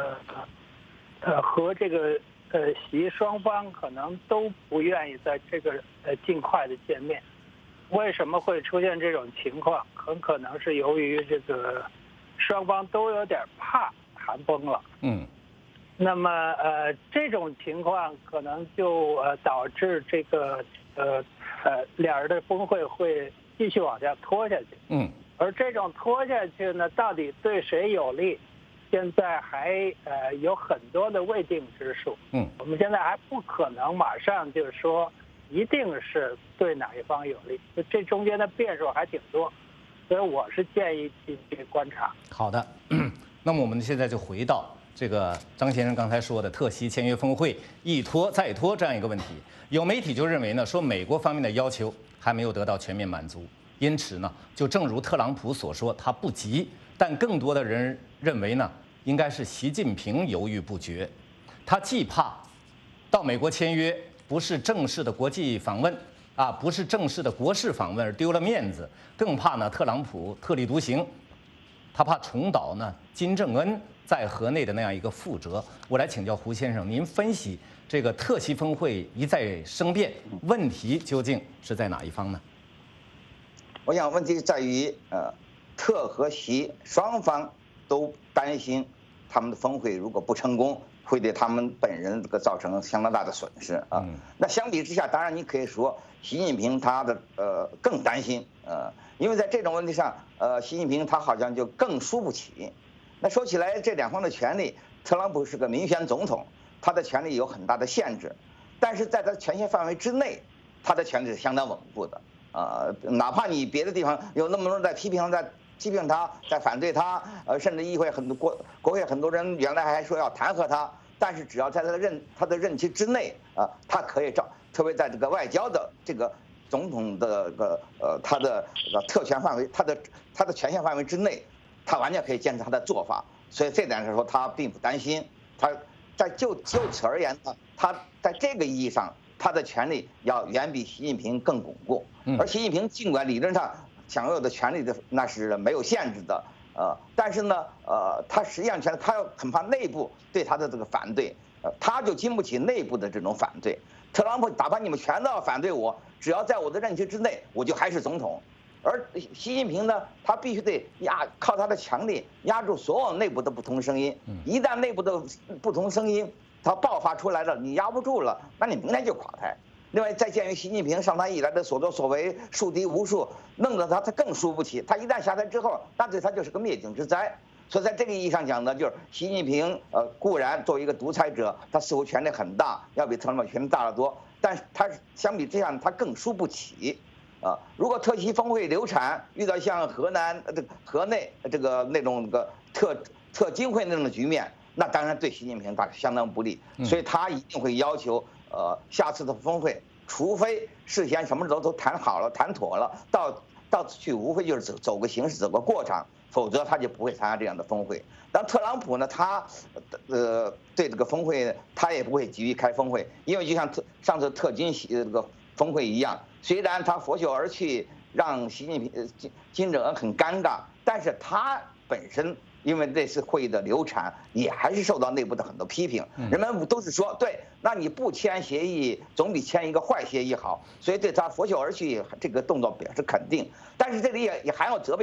和这个。习双方可能都不愿意在这个尽快的见面，为什么会出现这种情况？很可能是由于这个双方都有点怕谈崩了。那么这种情况可能就导致这个俩人的峰会会继续往下拖下去。而这种拖下去呢，到底对谁有利？现在还有很多的未定之数。我们现在还不可能马上就说一定是对哪一方有利，这中间的变数还挺多，所以我是建议继续观察。 好的，那么我们现在就回到这个张先生刚才说的特西签约峰会一拖再拖这样一个问题。有媒体就认为呢，说美国方面的要求还没有得到全面满足，因此呢，就正如特朗普所说，他不急，但更多的人认为呢。应该是习近平犹豫不决，他既怕到美国签约不是正式的国际访问不是正式的国事访问而丢了面子，更怕呢特朗普特立独行，他怕重蹈呢金正恩在河内的那样一个覆辙。我来请教胡先生，您分析这个特西峰会一再生变，问题究竟是在哪一方呢？ 我想问题在于特和习双方都担心。他们的峰会如果不成功，会对他们本人造成相当大的损失啊。那相比之下，当然你可以说习近平他的更担心因为在这种问题上习近平他好像就更输不起。那说起来，这两方的权力，特朗普是个民选总统，他的权力有很大的限制，但是在他权限范围之内，他的权力是相当稳固的哪怕你别的地方有那么多人在批评他，在反对他，甚至议会很多国会很多人原来还说要弹劾他，但是只要在他的任期之内他可以特别在这个外交的这个总统的他的特权范围，他的权限范围之内，他完全可以坚持他的做法。所以这点来说，他并不担心。他就此而言呢，他在这个意义上，他的权力要远比习近平更巩固。而习近平尽管理论上享有的权利的那是没有限制的，但是呢，他实际上他很怕内部对他的这个反对，他就经不起内部的这种反对。特朗普哪怕你们全都要反对我，只要在我的任期之内，我就还是总统。而习近平呢，他必须得靠他的强力压住所有内部的不同声音。一旦内部的不同声音它爆发出来了，你压不住了，那你明天就垮台。另外，再鉴于习近平上台以来的所作所为树敌无数，弄得他更输不起。他一旦下台之后，那对他就是个灭顶之灾。所以在这个意义上讲呢，就是习近平固然作为一个独裁者，他似乎权力很大，要比特朗普权力大得多，但是他相比之下他更输不起。如果特西峰会流产，遇到像河内那种特金会那种局面，那当然对习近平相当不利。所以他一定会要求下次的峰会，除非事先什么都谈好了、谈妥了，到此去无非就是走个形式、走个过场，否则他就不会参加这样的峰会。但特朗普呢，他对这个峰会他也不会急于开峰会，因为就像上次特金这个峰会一样，虽然他拂袖而去，让习近平金正恩很尴尬，但是他本身因为这次会议的流产，也还是受到内部的很多批评。人们都是说，对，那你不签协议总比签一个坏协议好，所以对他拂袖而去这个动作表示肯定。但是这里也还要责备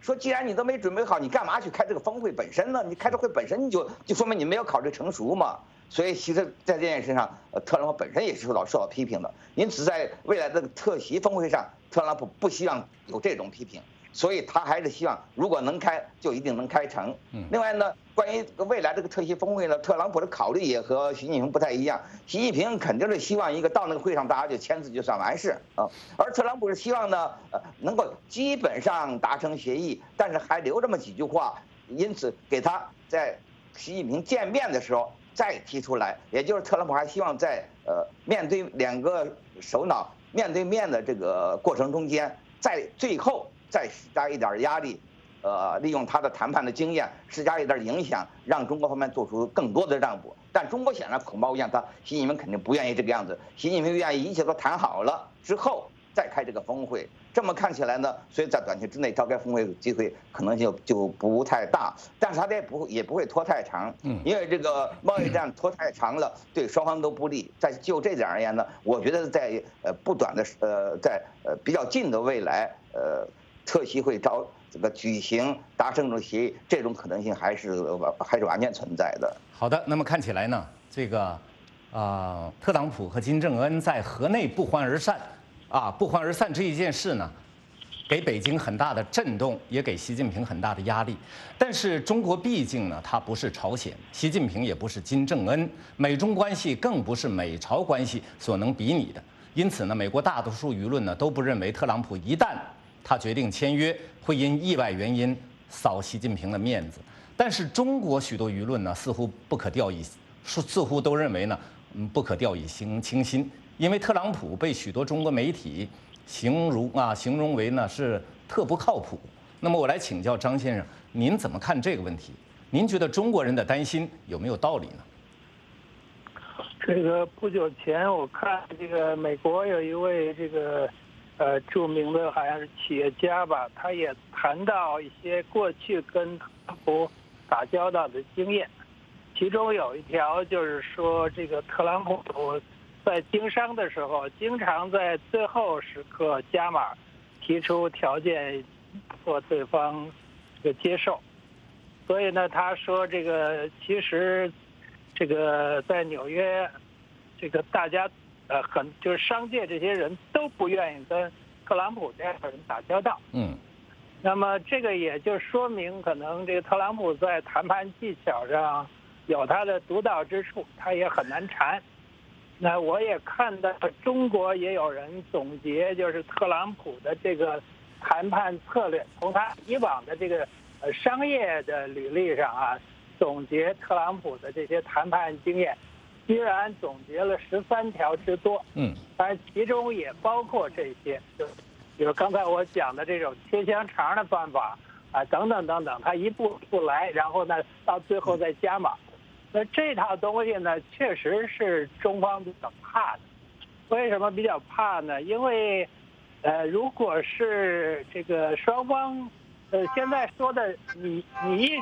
说既然你都没准备好，你干嘛去开这个峰会本身呢？你开这会本身就说明你没有考虑成熟嘛。所以其实在这件事上，特朗普本身也是受到批评的。因此在未来的特席峰会上，特朗普不希望有这种批评。所以他还是希望，如果能开，就一定能开成。另外呢，关于未来这个特席峰会呢，特朗普的考虑也和习近平不太一样。习近平肯定是希望一个到那个会上大家就签字就算完事啊，而特朗普是希望呢，能够基本上达成协议，但是还留这么几句话，因此给他在习近平见面的时候再提出来。也就是特朗普还希望在面对两个首脑面对面的这个过程中间，在最后再施加一点压力，利用他的谈判的经验，施加一点影响，让中国方面做出更多的让步。但中国显然恐怕我想习近平肯定不愿意这个样子，习近平愿意一切都谈好了之后再开这个峰会。这么看起来呢，所以在短期之内召开峰会的机会可能就不太大，但是他也不会拖太长，因为这个贸易战拖太长了，对双方都不利。就这点而言呢，我觉得在不短的在比较近的未来，特席会举行达成这种协议，这种可能性还是完全存在的。 好的，那么看起来呢，这个特朗普和金正恩在河内不欢而散。不欢而散这一件事呢，给北京很大的震动，也给习近平很大的压力。但是中国毕竟呢，它不是朝鲜，习近平也不是金正恩，美中关系更不是美朝关系所能比拟的。因此呢，美国大多数舆论呢都不认为特朗普一旦他决定签约，会因意外原因扫习近平的面子。但是中国许多舆论呢，似乎都认为呢，不可掉以轻心。因为特朗普被许多中国媒体形容为呢是特不靠谱。那么我来请教张先生，您怎么看这个问题？您觉得中国人的担心有没有道理呢？ 这个不久前我看这个美国有一位这个著名的好像是企业家吧，他也谈到一些过去跟特朗普打交道的经验，其中有一条就是说这个特朗普在经商的时候，经常在最后时刻加码，提出条件，或对方这个接受。所以呢，他说这个其实，这个在纽约，这个大家就是商界这些人都不愿意跟特朗普这样的人打交道。那么这个也就说明，可能这个特朗普在谈判技巧上有他的独到之处，他也很难缠。那我也看到中国也有人总结，就是特朗普的这个谈判策略，从他以往的这个商业的履历上总结特朗普的这些谈判经验，居然总结了13条之多。当然其中也包括这些，就比如刚才我讲的这种切香肠的办法等等等等，他一步一步来，然后呢到最后再加码。那这套东西呢，确实是中方比较怕的。为什么比较怕呢？因为，如果是这个双方，现在说的拟议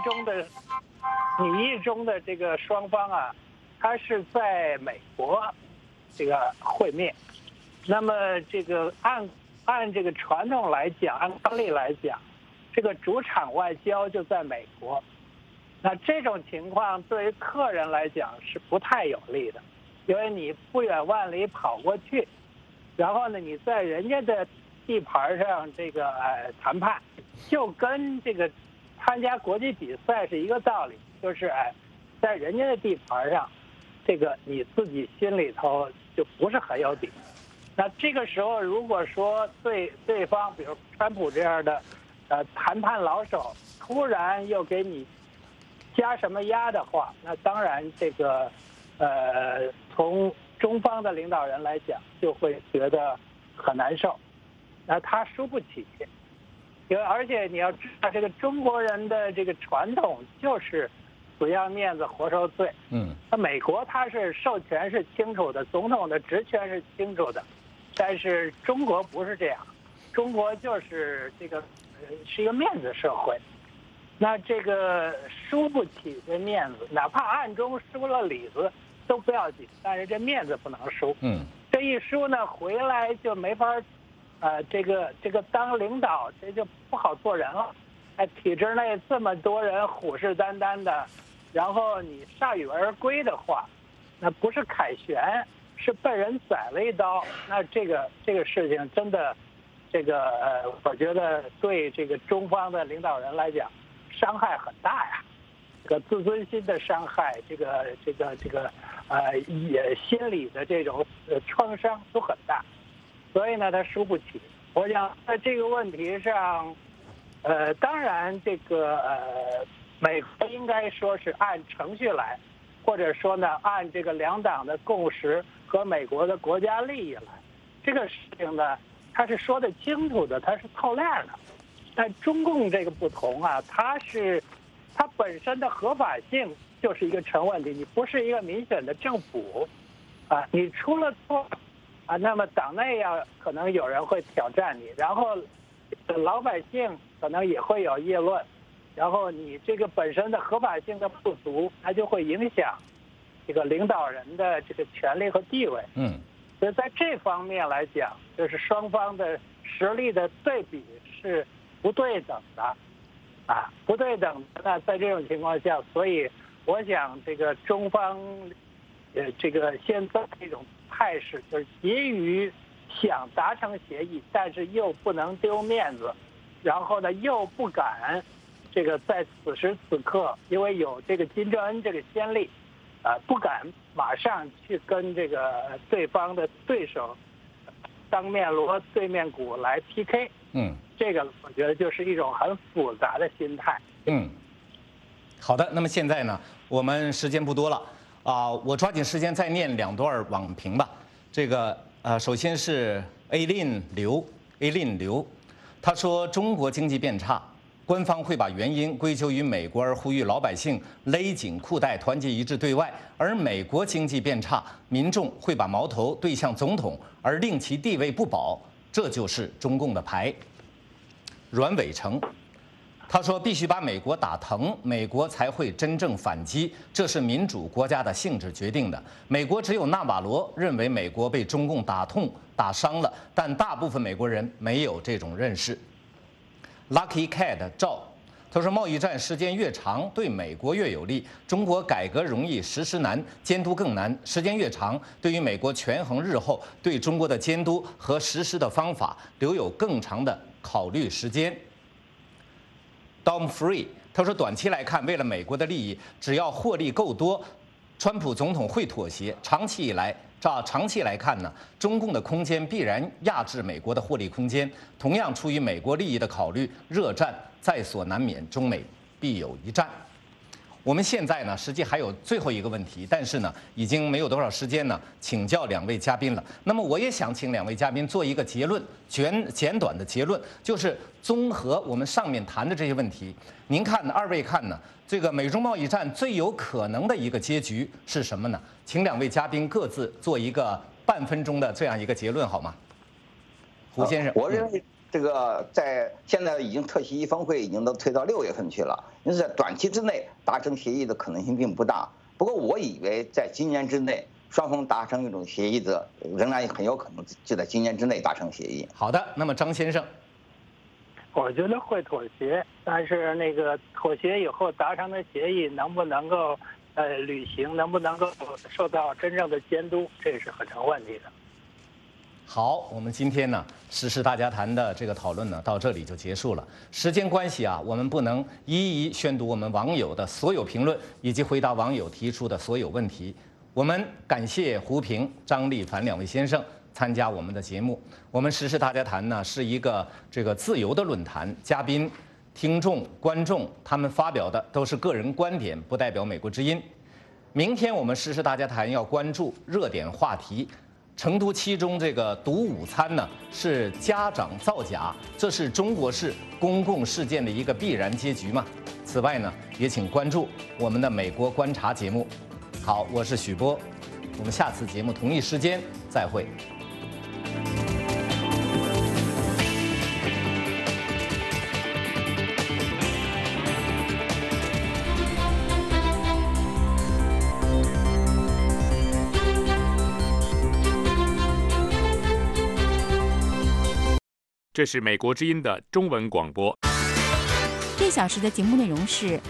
中的这个双方他是在美国这个会面，那么这个按这个传统来讲，按惯例来讲，这个主场外交就在美国。那这种情况对于客人来讲是不太有利的，因为你不远万里跑过去，然后呢你在人家的地盘上这个谈判，就跟这个参加国际比赛是一个道理，就是在人家的地盘上，这个你自己心里头就不是很有底。那这个时候如果说对方比如川普这样的谈判老手突然又给你加什么压的话，那当然这个从中方的领导人来讲就会觉得很难受，那他输不起。因为而且你要知道，这个中国人的这个传统就是死要面子活受罪。那美国他是授权是清楚的，总统的职权是清楚的，但是中国不是这样，中国就是这个是一个面子社会。那这个输不起这面子，哪怕暗中输了里子都不要紧，但是这面子不能输。这一输呢，回来就没法，这个当领导这就不好做人了。 体制内这么多人虎视眈眈的，然后你铩羽而归的话，那不是凯旋，是被人宰了一刀。那这个事情真的，我觉得对这个中方的领导人来讲，伤害很大呀。这个自尊心的伤害，也心理的这种创伤都很大，所以呢，他输不起。我想在这个问题上，当然美国应该说是按程序来，或者说呢，按这个两党的共识和美国的国家利益来。这个事情呢，他是说得清楚的，他是透亮的。但中共这个不同啊，它本身的合法性就是一个成问题。你不是一个民选的政府，啊，你出了错，啊，那么党内可能有人会挑战你，然后老百姓可能也会有议论，然后你这个本身的合法性的不足，它就会影响这个领导人的这个权利和地位。所以在这方面来讲，就是双方的实力的对比是不对等的。不对等的呢，在这种情况下，所以我想这个中方，这个现在这种态势就是急于想达成协议，但是又不能丢面子，然后呢又不敢这个在此时此刻，因为有这个金正恩这个先例，不敢马上去跟这个对方的对手当面锣对面鼓来 PK。这个我觉得就是一种很复杂的心态。 好的，那么现在呢，我们时间不多了我抓紧时间再念2段网评吧。这个首先是 A 令刘，他说中国经济变差，官方会把原因归咎于美国，而呼吁老百姓勒紧裤带，团结一致对外；而美国经济变差，民众会把矛头对向总统，而令其地位不保，这就是中共的牌。阮伟成，他说必须把美国打疼，美国才会真正反击，这是民主国家的性质决定的。美国只有纳瓦罗认为美国被中共打痛打伤了，但大部分美国人没有这种认识。Lucky Cat 赵，他说贸易战时间越长，对美国越有利。中国改革容易，实施难，监督更难。时间越长，对于美国权衡日后对中国的监督和实施的方法留有更长的考虑时间。Dom Free 他说，短期来看，为了美国的利益，只要获利够多，川普总统会妥协。长期来看呢，中共的空间必然压制美国的获利空间。同样出于美国利益的考虑，热战在所难免，中美必有一战。我们现在呢，实际还有最后一个问题，但是呢，已经没有多少时间呢，请教2位嘉宾了。那么我也想请2位嘉宾做一个结论，简短的结论，就是综合我们上面谈的这些问题，您看呢？2位看呢？这个美中贸易战最有可能的一个结局是什么呢？请2位嘉宾各自做一个半分钟的这样一个结论，好吗？胡先生， 我认为这个在现在已经特协议峰会已经都推到6月份去了，因此在短期之内达成协议的可能性并不大。不过我以为在今年之内双方达成一种协议的，仍然很有可能就在今年之内达成协议。 好的，那么张先生， 我觉得会妥协，但是那个妥协以后达成的协议能不能够履行，能不能够受到真正的监督，这是很成问题的。 好，我们今天呢时事大家谈的这个讨论呢到这里就结束了。时间关系啊，我们不能一一宣读我们网友的所有评论以及回答网友提出的所有问题。我们感谢胡平、张立凡2位先生参加我们的节目。我们时事大家谈呢是一个这个自由的论坛，嘉宾、听众、观众他们发表的都是个人观点，不代表美国之音。明天我们时事大家谈要关注热点话题。成都7中这个毒午餐呢是家长造假，这是中国式公共事件的一个必然结局嘛？此外呢，也请关注我们的美国观察节目。好，我是许波，我们下次节目同一时间再会。 这是美国之音的中文广播。 这小时的节目内容是